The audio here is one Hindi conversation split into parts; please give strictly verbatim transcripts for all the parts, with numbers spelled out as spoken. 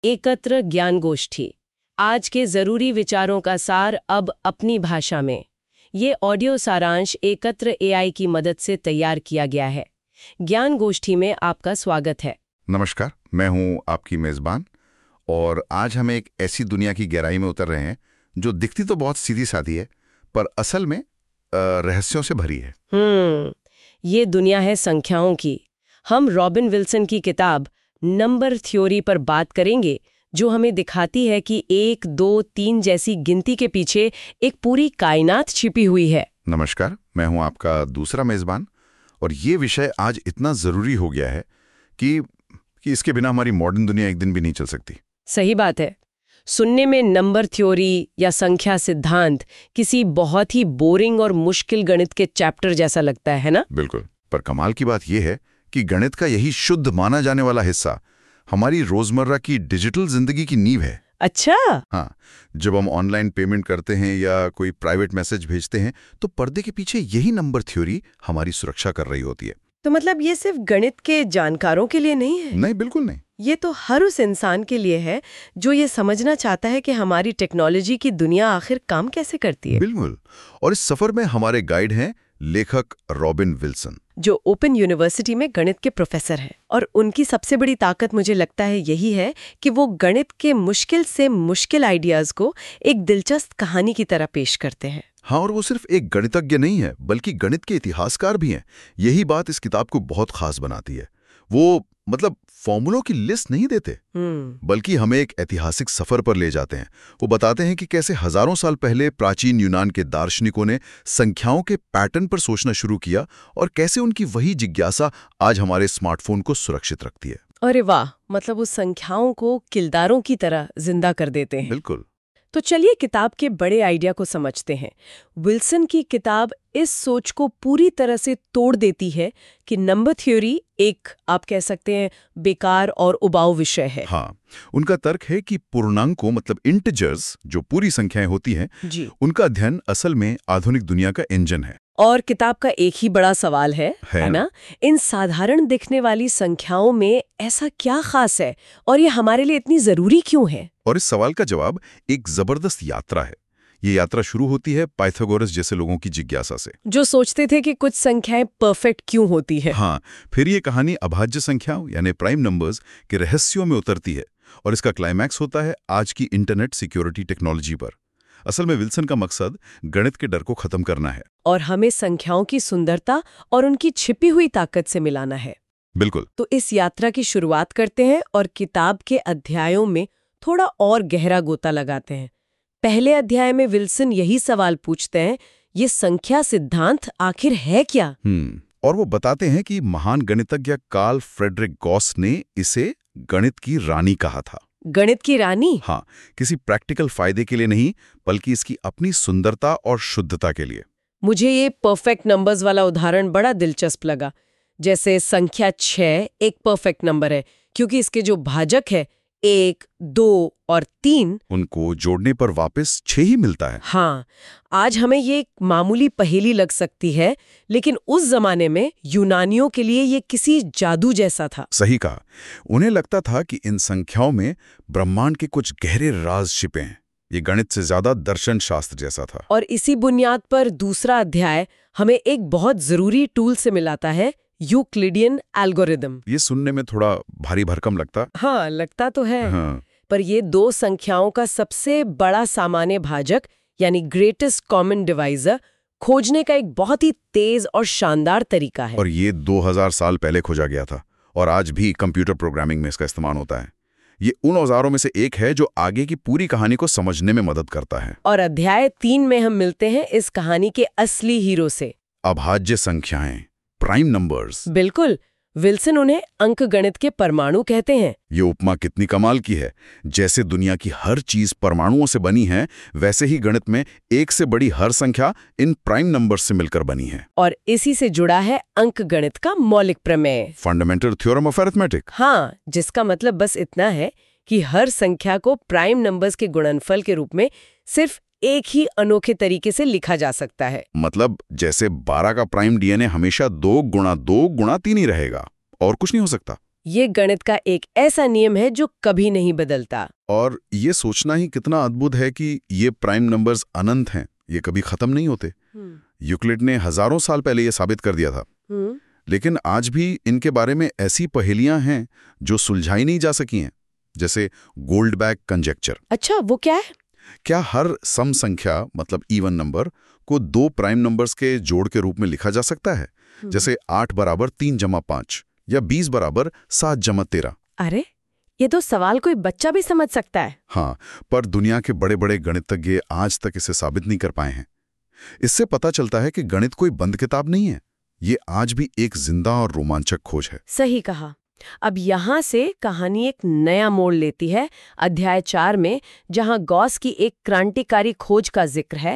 एकत्र ज्ञान गोष्ठी, आज के जरूरी विचारों का सार अब अपनी भाषा में। ये ऑडियो सारांश एकत्र एआई की मदद से तैयार किया गया है। ज्ञान गोष्ठी में आपका स्वागत है। नमस्कार, मैं हूं आपकी मेजबान और आज हम एक ऐसी दुनिया की गहराई में उतर रहे हैं जो दिखती तो बहुत सीधी सादी है पर असल में रहस्यों से भरी है। हम्म ये दुनिया है संख्याओं की। हम रॉबिन विल्सन की किताब नंबर थ्योरी पर बात करेंगे, जो हमें दिखाती है कि एक दो तीन जैसी गिनती के पीछे एक पूरी कायनात छिपी हुई है। नमस्कार, मैं हूं आपका दूसरा मेजबान और ये विषय आज इतना जरूरी हो गया है कि कि इसके बिना हमारी मॉडर्न दुनिया एक दिन भी नहीं चल सकती। सही बात है। सुनने में नंबर थ्योरी या संख्या सिद्धांत किसी बहुत ही बोरिंग और मुश्किल गणित के चैप्टर जैसा लगता है ना? बिल्कुल, पर कमाल की बात यह है कि गणित का यही शुद्ध माना जाने वाला हिस्सा हमारी रोजमर्रा की डिजिटल जिंदगी की नींव है। अच्छा? हाँ, जब हम ऑनलाइन पेमेंट करते हैं या कोई प्राइवेट मैसेज भेजते हैं तो पर्दे के पीछे यही नंबर थ्योरी हमारी सुरक्षा कर रही होती है। तो मतलब ये सिर्फ गणित के जानकारों के लिए नहीं है? नहीं, बिल्कुल नहीं। ये तो हर उस इंसान के लिए है जो ये समझना चाहता है कि हमारी टेक्नोलॉजी की दुनिया आखिर काम कैसे करती है। बिल्कुल, और इस सफर में हमारे गाइड हैं लेखक रॉबिन विल्सन, जो ओपन यूनिवर्सिटी में गणित के प्रोफेसर हैं। और उनकी सबसे बड़ी ताकत मुझे लगता है यही है कि वो गणित के मुश्किल से मुश्किल आइडियाज को एक दिलचस्प कहानी की तरह पेश करते हैं। हाँ, और वो सिर्फ एक गणितज्ञ नहीं है बल्कि गणित के इतिहासकार भी हैं। यही बात इस किताब को बहुत खास बनाती है। वो मतलब फॉर्मूलों की लिस्ट नहीं देते, बल्कि हमें एक ऐतिहासिक सफर पर ले जाते हैं। वो बताते हैं कि कैसे हजारों साल पहले प्राचीन यूनान के दार्शनिकों ने संख्याओं के पैटर्न पर सोचना शुरू किया और कैसे उनकी वही जिज्ञासा आज हमारे स्मार्टफोन को सुरक्षित रखती है। अरे वाह, मतलब उस संख्याओं को किरदारों की तरह जिंदा कर देते हैं। बिल्कुल। तो चलिए किताब के बड़े आइडिया को समझते हैं। विल्सन की किताब इस सोच को पूरी तरह से तोड़ देती है कि नंबर थ्योरी एक, आप कह सकते हैं, बेकार और उबाऊ विषय है। हाँ, उनका तर्क है कि पूर्णांकों मतलब इंटीजर्स, जो पूरी संख्याएं होती हैं, जी, उनका अध्ययन असल में आधुनिक दुनिया का इंजन है। और किताब का एक ही बड़ा सवाल है, है, है ना? इन साधारण दिखने वाली संख्याओं में ऐसा क्या खास है और ये हमारे लिए इतनी जरूरी क्यों है? और इस सवाल का जवाब एक जबरदस्त यात्रा है। ये यात्रा शुरू होती है पाइथागोरस जैसे लोगों की जिज्ञासा से, जो सोचते थे कि कुछ संख्याएं परफेक्ट क्यों होती है। हाँ, फिर ये कहानी अभाज्य संख्याओं यानी प्राइम नंबर्स के रहस्यों में उतरती है और इसका क्लाइमैक्स होता है आज की इंटरनेट सिक्योरिटी टेक्नोलॉजी पर। असल में विल्सन का मकसद गणित के डर को खत्म करना है और हमें संख्याओं की सुंदरता और उनकी छिपी हुई ताकत से मिलाना है। बिल्कुल। तो इस यात्रा की शुरुआत करते हैं और किताब के अध्यायों में थोड़ा और गहरा गोता लगाते हैं। पहले अध्याय में विल्सन यही सवाल पूछते हैं, ये संख्या सिद्धांत आखिर है क्या? हम्म और वो बताते हैं कि महान गणितज्ञ कार्ल फ्रेडरिक गॉस ने इसे गणित की रानी कहा था। गणित की रानी? हाँ, किसी प्रैक्टिकल फायदे के लिए नहीं, बल्कि इसकी अपनी सुंदरता और शुद्धता के लिए। मुझे ये परफेक्ट नंबर्स वाला उदाहरण बड़ा दिलचस्प लगा। जैसे संख्या छह एक परफेक्ट नंबर है क्योंकि इसके जो भाजक है एक, दो और तीन, उनको जोड़ने पर वापस छह ही मिलता है। हाँ, आज हमें ये एक मामूली पहेली लग सकती है, लेकिन उस जमाने में यूनानियों के लिए ये किसी जादू जैसा था। सही कहा। उन्हें लगता था कि इन संख्याओं में ब्रह्मांड के कुछ गहरे राज छिपे हैं। ये गणित से ज्यादा दर्शन शास्त्र जैसा था। और इसी बुनियाद पर दूसरा अध्याय हमें एक बहुत जरूरी टूल से मिलाता है, यूक्लिडियन एल्गोरिदम। ये सुनने में थोड़ा भारी भरकम लगता। हाँ, लगता तो है। हाँ। पर ये दो संख्याओं का सबसे बड़ा सामान्य भाजक यानी ग्रेटेस्ट कॉमन डिवाइजर खोजने का एक बहुत ही तेज और शानदार तरीका है। और ये दो हज़ार साल पहले खोजा गया था और आज भी कंप्यूटर प्रोग्रामिंग में इसका इस्तेमाल होता है। ये उन औजारों में से एक है जो आगे की पूरी कहानी को समझने में मदद करता है। और अध्याय तीन में हम मिलते हैं इस कहानी के असली हीरो से, अभाज्य संख्याएं, प्राइम नंबर्स। बिल्कुल, विल्सन उन्हें अंकगणित के परमाणु कहते हैं। ये उपमा कितनी कमाल की है। जैसे दुनिया की हर चीज परमाणुओं से बनी है, वैसे ही गणित में एक से बड़ी हर संख्या इन प्राइम नंबर्स से मिलकर बनी है। और इसी से जुड़ा है अंकगणित का मौलिक प्रमेय, फंडामेंटल थ्योरम ऑफ अरिथमेटिक। हाँ, जिसका मतलब बस इतना है कि हर संख्या को प्राइम नंबर्स के गुणनफल के रूप में सिर्फ एक ही अनोखे तरीके से लिखा जा सकता है। मतलब जैसे बारह का प्राइम डीएनए हमेशा दो गुणा दो गुणा तीन ही रहेगा और कुछ नहीं हो सकता। ये गणित का एक ऐसा नियम है जो कभी नहीं बदलता। और ये सोचना ही कितना अद्भुत है कि ये प्राइम नंबर्स अनंत हैं, ये कभी खत्म नहीं होते। यूक्लिड ने हजारों साल पहले ये साबित कर दिया था, लेकिन आज भी इनके बारे में ऐसी पहेलियां हैं जो सुलझाई नहीं जा सकी हैं, जैसे गोल्डबैक कंजेक्चर। अच्छा, वो क्या है? क्या हर सम संख्या मतलब इवन नंबर को दो प्राइम नंबर्स के जोड़ के रूप में लिखा जा सकता है, जैसे आठ बराबर तीन जमा पांच या बीस बराबर सात जमा तेरह? अरे, ये तो सवाल कोई बच्चा भी समझ सकता है। हाँ, पर दुनिया के बड़े बड़े गणितज्ञ आज तक इसे साबित नहीं कर पाए हैं। इससे पता चलता है कि गणित कोई बंद किताब नहीं है, ये आज भी एक जिंदा और रोमांचक खोज है। सही कहा। अब यहाँ से कहानी एक नया मोड़ लेती है अध्याय चार में, जहाँ गॉस की एक क्रांतिकारी खोज का जिक्र है,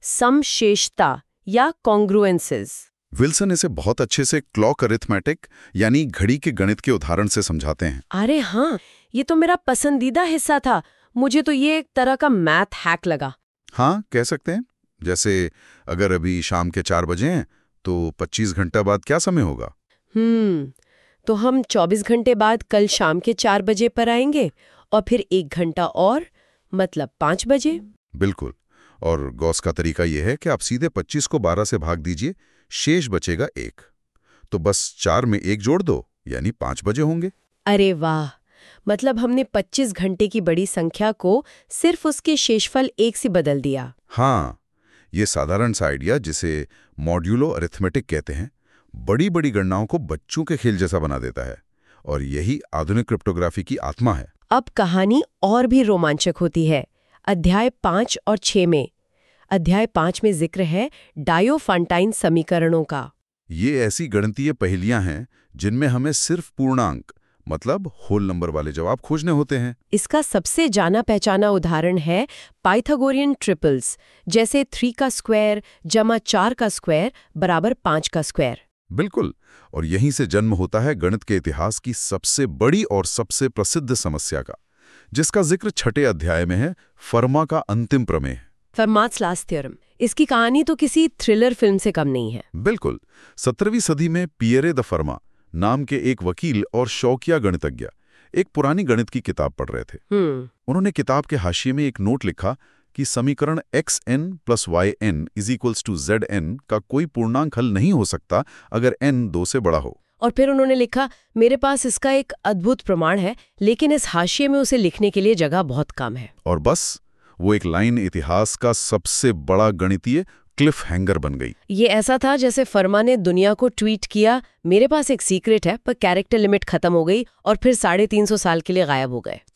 समशेषता या कॉन्ग्रुएंसेस। विल्सन इसे बहुत अच्छे से क्लॉक अरिथमेटिक यानी घड़ी के गणित के उदाहरण से समझाते हैं। अरे हाँ, ये तो मेरा पसंदीदा हिस्सा था। मुझे तो ये एक तरह का मैथ हैक लगा। हाँ, कह सकते हैं। जैसे अगर अभी शाम के चार बजे हैं तो पच्चीस घंटा बाद क्या समय होगा? हम्म तो हम चौबीस घंटे बाद कल शाम के चार बजे पर आएंगे और फिर एक घंटा और, मतलब पाँच बजे। बिल्कुल। और गॉस का तरीका यह है कि आप सीधे पच्चीस को बारह से भाग दीजिए, शेष बचेगा एक। तो बस चार में एक जोड़ दो, यानी पाँच बजे होंगे। अरे वाह, मतलब हमने पच्चीस घंटे की बड़ी संख्या को सिर्फ उसके शेषफल एक से बदल दिया। हाँ, ये साधारण सा आइडिया, जिसे मॉड्यूलो अरिथमेटिक कहते हैं, बड़ी बड़ी गणनाओं को बच्चों के खेल जैसा बना देता है। और यही आधुनिक क्रिप्टोग्राफी की आत्मा है। अब कहानी और भी रोमांचक होती है अध्याय पाँच और छह में। अध्याय पाँच में जिक्र है डायोफांटाइन समीकरणों का। ये ऐसी गणितीय पहेलियां हैं जिनमें हमें सिर्फ पूर्णांक मतलब होल नंबर वाले जवाब खोजने होते हैं। इसका सबसे जाना पहचाना उदाहरण है पाइथागोरियन ट्रिपल्स, जैसे थ्री का स्क्वायर जमा चार का स्क्वायर बराबर पाँच का स्क्वायर। बिल्कुल। और यहीं से जन्म होता है गणित के इतिहास की सबसे बड़ी और सबसे प्रसिद्ध समस्या का, जिसका जिक्र छठे अध्याय में है, फर्मा का अंतिम प्रमेय। Fermat's last theorem. इसकी कहानी तो किसी थ्रिलर फिल्म से कम नहीं है। बिल्कुल। सत्रहवीं सदी में पियरे द फर्मा नाम के एक वकील और शौकिया गणितज्ञ एक पुरानी गणित की किताब पढ़ रहे थे। उन्होंने किताब के हाशिए में एक नोट लिखा कि समीकरण X N plus Y N is equals to Z N का कोई पूर्णांक हल नहीं हो सकता अगर एन दो से बड़ा हो। और फिर उन्होंने लिखा, मेरे पास इसका एक अद्भुत प्रमाण है, लेकिन इस हाशिए में उसे लिखने के लिए जगह बहुत कम है। और बस वो एक लाइन इतिहास का सबसे बड़ा गणितीय क्लिफ हैंगर बन गई। ये ऐसा था जैसे फर्मा ने दुनिया को ट्वीट किया, मेरे पास एक सीक्रेट है पर कैरेक्टर लिमिट खत्म हो गई, और फिर साढ़े तीन सौ साल के लिए गायब हो गए।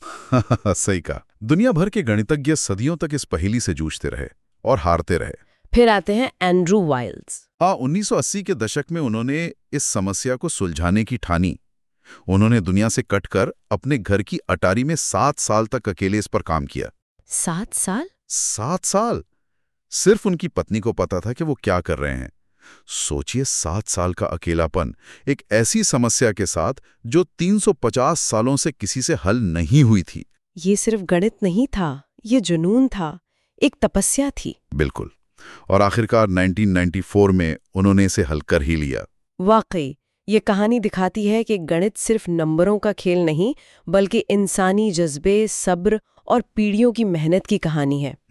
सही कहा। दुनिया भर के गणितज्ञ सदियों तक इस पहेली से जूझते रहे और हारते रहे। फिर आते हैं एंड्रू वाइल्स। हाँ, उन्नीस सौ अस्सी के दशक में उन्होंने इस समस्या को सुलझाने की ठानी। उन्होंने दुनिया से कटकर अपने घर की अटारी में सात साल तक अकेले इस पर काम किया। सात साल? सात साल। सिर्फ उनकी पत्नी को पता था कि वो क्या कर रहे हैं। सोचिए, सात साल का अकेलापन एक ऐसी समस्या के साथ जो तीन सौ पचास सालों से किसी से हल नहीं हुई थी। ये सिर्फ गणित नहीं था, ये जुनून था, एक तपस्या थी। बिल्कुल। और आखिरकार उन्नीस सौ चौरानवे में उन्होंने इसे हल कर ही लिया। वाकई ये कहानी दिखाती है कि गणित सिर्फ नंबरों का खेल नहीं, बल्कि इंसानी जज्बे, सब्र और पीढ़ियों की मेहनत की कहानी है।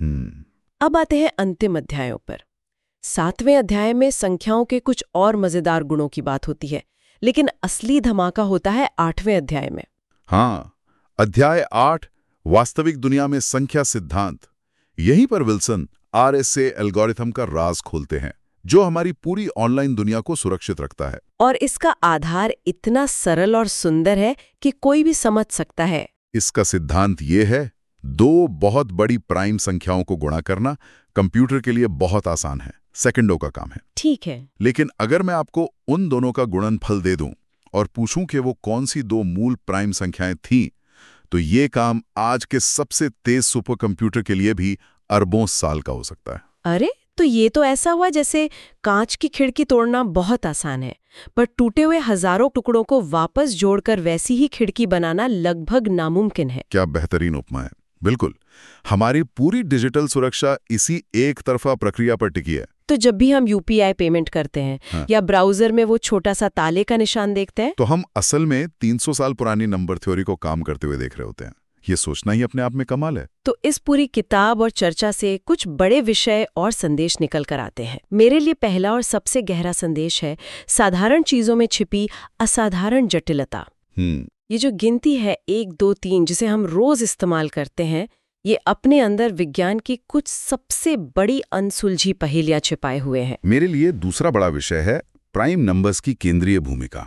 अब आते हैं अंतिम अध्यायों पर। सातवें अध्याय में संख्याओं के कुछ और मजेदार गुणों की बात होती है, लेकिन असली धमाका होता है आठवें अध्याय में। हाँ, अध्याय आठ, वास्तविक दुनिया में संख्या सिद्धांत। यहीं पर Wilson R S A algorithm का राज खोलते हैं, जो हमारी पूरी ऑनलाइन दुनिया को सुरक्षित रखता है। और इसका आधार इतना सरल और सुंदर है कि कोई भी समझ सकता है। इसका सिद्धांत ये है, दो बहुत बड़ी प्राइम संख्याओं को गुणा करना कंप्यूटर के लिए बहुत आसान है, सेकंडों का काम है। ठीक है। लेकिन अगर मैं आपको उन दोनों का गुणनफल दे दूं और पूछूं कि वो कौन सी दो मूल प्राइम संख्याएं थीं, तो ये काम आज के सबसे तेज सुपर कंप्यूटर के लिए भी अरबों साल का हो सकता है। अरे, तो ये तो ऐसा हुआ जैसे कांच की खिड़की तोड़ना बहुत आसान है, पर टूटे हुए हजारों टुकड़ों को वापस जोड़कर वैसी ही खिड़की बनाना लगभग नामुमकिन है। क्या बेहतरीन उपमा है। बिल्कुल, हमारी पूरी डिजिटल सुरक्षा इसी एक तरफा प्रक्रिया पर टिकी है। तो जब भी हम यूपीआई पेमेंट करते हैं हाँ। या ब्राउजर में वो छोटा सा ताले का निशान देखते हैं तो हम असल में तीन सौ साल पुरानी नंबर थ्योरी को काम करते हुए देख रहे होते हैं। ये सोचना ही अपने आप में कमाल है। तो इस पूरी किताब और चर्चा से कुछ बड़े विषय और संदेश निकल कर आते हैं। मेरे लिए पहला और सबसे गहरा संदेश है साधारण चीजों में छिपी असाधारण जटिलता। ये जो गिनती है एक दो तीन जिसे हम रोज इस्तेमाल करते हैं, ये अपने अंदर विज्ञान की कुछ सबसे बड़ी अनसुलझी पहेलियां छिपाए हुए हैं। मेरे लिए दूसरा बड़ा विषय है प्राइम नंबर्स की केंद्रीय भूमिका।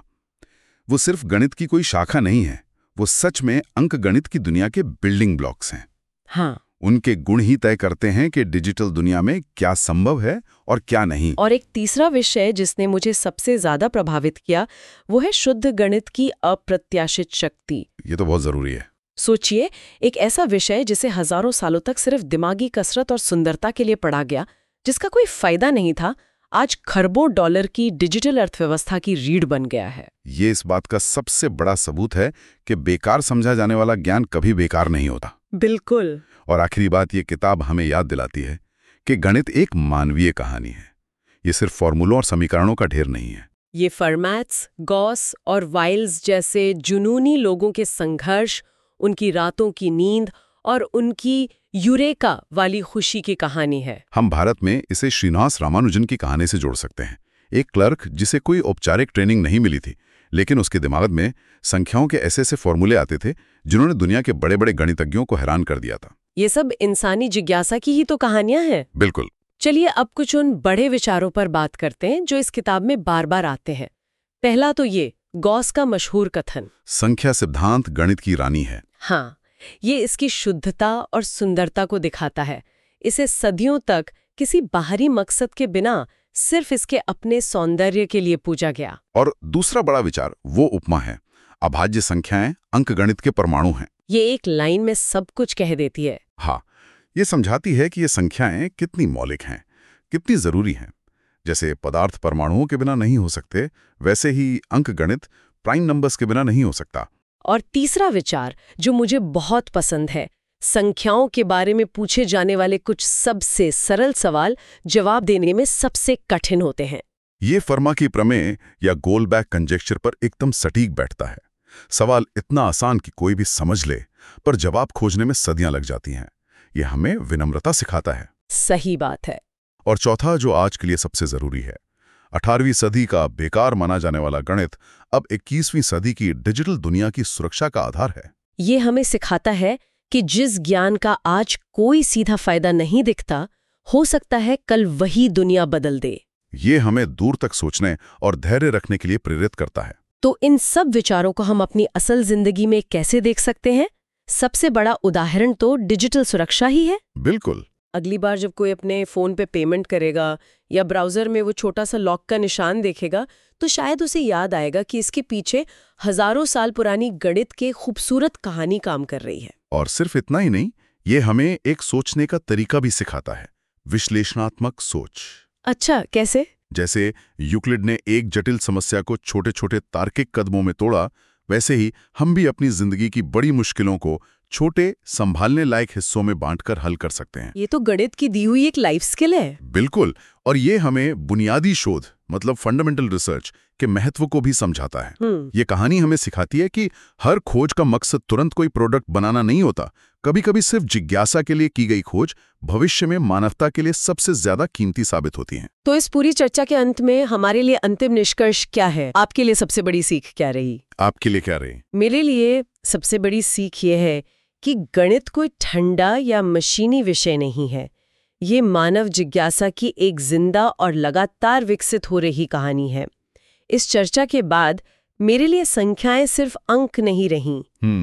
वो सिर्फ गणित की कोई शाखा नहीं है, वो सच में अंक गणित की दुनिया के बिल्डिंग ब्लॉक्स हैं। हाँ। उनके गुण ही तय करते हैं कि डिजिटल दुनिया में क्या संभव है और क्या नहीं। और एक तीसरा विषय जिसने मुझे सबसे ज्यादा प्रभावित किया वो है शुद्ध गणित की अप्रत्याशित शक्ति। ये तो बहुत जरूरी है। सोचिए, एक ऐसा विषय जिसे हजारों सालों तक सिर्फ दिमागी कसरत और सुंदरता के लिए पढ़ा गया, जिसका कोई फायदा नहीं था, आज खरबों डॉलर की डिजिटल अर्थव्यवस्था की रीढ़ बन गया है। ये इस बात का सबसे बड़ा सबूत है कि बेकार समझा जाने वाला ज्ञान कभी बेकार नहीं होता। बिल्कुल। और आखिरी बात, ये किताब हमें याद दिलाती है कि गणित एक मानवीय कहानी है। ये सिर्फ फॉर्मूलों और समीकरणों का ढेर नहीं है। ये फर्मैट्स, गॉस और वाइल्स जैसे जुनूनी लोगों के संघर्ष, उनकी रातों की नींद और उनकी यूरेका वाली खुशी की कहानी है। हम भारत में इसे श्रीनिवास रामानुजन की कहानी से जोड़ सकते हैं। एक क्लर्क जिसे कोई औपचारिक ट्रेनिंग नहीं मिली थी, लेकिन उसके दिमाग में संख्याओं के ऐसे ऐसे फॉर्मूले आते थे जिन्होंने दुनिया के बड़े बड़े गणितज्ञों को हैरान कर दिया था। ये सब इंसानी जिज्ञासा की ही तो कहानियां हैं। बिल्कुल। चलिए अब कुछ उन बड़े विचारों पर बात करते हैं जो इस किताब में बार बार आते हैं। पहला तो ये गॉस का मशहूर कथन, संख्या सिद्धांत गणित की रानी है। हाँ, ये इसकी शुद्धता और सुंदरता को दिखाता है। इसे सदियों तक किसी बाहरी मकसद के बिना सिर्फ इसके अपने सौंदर्य के लिए पूजा गया। और दूसरा बड़ा विचार वो उपमा है, अभाज्य संख्याएं अंकगणित के परमाणु हैं। ये एक लाइन में सब कुछ कह देती है। हाँ, ये समझाती है कि ये संख्याएं कितनी मौलिक हैं, कितनी जरूरी हैं। जैसे पदार्थ परमाणुओं के बिना नहीं हो सकते, वैसे ही अंकगणित प्राइम नंबर्स के बिना नहीं हो सकता। और तीसरा विचार जो मुझे बहुत पसंद है, संख्याओं के बारे में पूछे जाने वाले कुछ सबसे सरल सवाल जवाब देने में सबसे कठिन होते हैं। ये फर्मा की प्रमेय या गोलबैक कंजेक्चर पर एकदम सटीक बैठता है। सवाल इतना आसान कि कोई भी समझ ले, पर जवाब खोजने में सदियां लग जाती हैं। ये हमें विनम्रता सिखाता है। सही बात है। और चौथा जो आज के लिए सबसे जरूरी है, अठारहवीं सदी का बेकार माना जाने वाला गणित अब इक्कीसवीं सदी की डिजिटल दुनिया की सुरक्षा का आधार है। ये हमें सिखाता है कि जिस ज्ञान का आज कोई सीधा फायदा नहीं दिखता, हो सकता है कल वही दुनिया बदल दे। ये हमें दूर तक सोचने और धैर्य रखने के लिए प्रेरित करता है। तो इन सब विचारों को हम अपनी असल जिंदगी में कैसे देख सकते हैं? सबसे बड़ा उदाहरण तो डिजिटल सुरक्षा ही है। बिल्कुल। अगली बार जब कोई अपने फोन पे पेमेंट करेगा या ब्राउजर में वो छोटा सा लॉक का निशान देखेगा, तो शायद उसे याद आएगा कि इसके पीछे हजारों साल पुरानी गणित के खूबसूरत कहानी काम कर रही है। और सिर्फ इतना ही नहीं, ये हमें एक सोचने का तरीका भी सिखाता है, विश्लेषणात्मक सोच। अच्छा, कैसे? जैसे यूक्लिड ने एक जटिल समस्या को छोटे छोटे तार्किक कदमों में तोड़ा, वैसे ही हम भी अपनी जिंदगी की बड़ी मुश्किलों को छोटे संभालने लायक हिस्सों में बांटकर हल कर सकते हैं। ये तो गणित की दी हुई एक लाइफ स्किल है। बिल्कुल। और ये हमें बुनियादी शोध मतलब फंडामेंटल रिसर्च के महत्व को भी समझाता है। ये कहानी हमें सिखाती है कि हर खोज का मकसद तुरंत कोई प्रोडक्ट बनाना नहीं होता। कभी कभी सिर्फ जिज्ञासा के लिए की गई खोज भविष्य में मानवता के लिए सबसे ज्यादा कीमती साबित होती है। तो इस पूरी चर्चा के अंत में हमारे लिए अंतिम निष्कर्ष क्या है? आपके लिए सबसे बड़ी सीख क्या रही? आपके लिए क्या रही? मेरे लिए सबसे बड़ी सीख ये है कि गणित कोई ठंडा या मशीनी विषय नहीं है। ये मानव जिज्ञासा की एक जिंदा और लगातार विकसित हो रही कहानी है। इस चर्चा के बाद मेरे लिए संख्याएं सिर्फ अंक नहीं रहीं।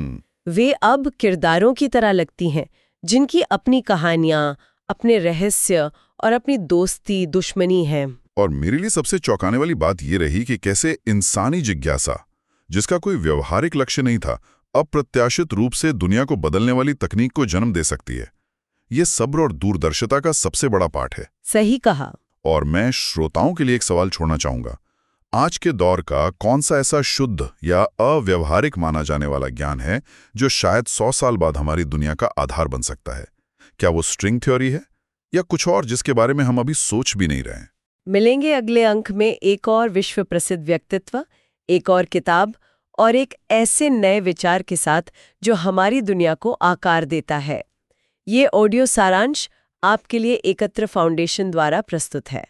वे अब किरदारों की तरह लगती हैं, जिनकी अपनी कहानियां, अपने रहस्य और अपनी दोस्ती दुश्मनी है। और मेरे लिए सबसे चौंकाने वाली बात ये रही कि कैसे इंसानी जिज्ञासा, जिसका कोई व्यवहारिक लक्ष्य नहीं था, अप्रत्याशित रूप से दुनिया को बदलने वाली तकनीक को जन्म दे सकती है। ये सब्र और दूरदर्शिता का सबसे बड़ा पाठ है। सही कहा। और मैं श्रोताओं के लिए एक सवाल छोड़ना चाहूंगा। आज के दौर का कौन सा ऐसा शुद्ध या अव्यवहारिक माना जाने वाला ज्ञान है जो शायद सौ साल बाद हमारी दुनिया का आधार बन सकता है? क्या वो स्ट्रिंग थ्योरी है, या कुछ और जिसके बारे में हम अभी सोच भी नहीं रहे? मिलेंगे अगले अंक में एक और विश्व प्रसिद्ध व्यक्तित्व, एक और किताब और एक ऐसे नए विचार के साथ जो हमारी दुनिया को आकार देता है। ये ऑडियो सारांश आपके लिए एकत्र फाउंडेशन द्वारा प्रस्तुत है।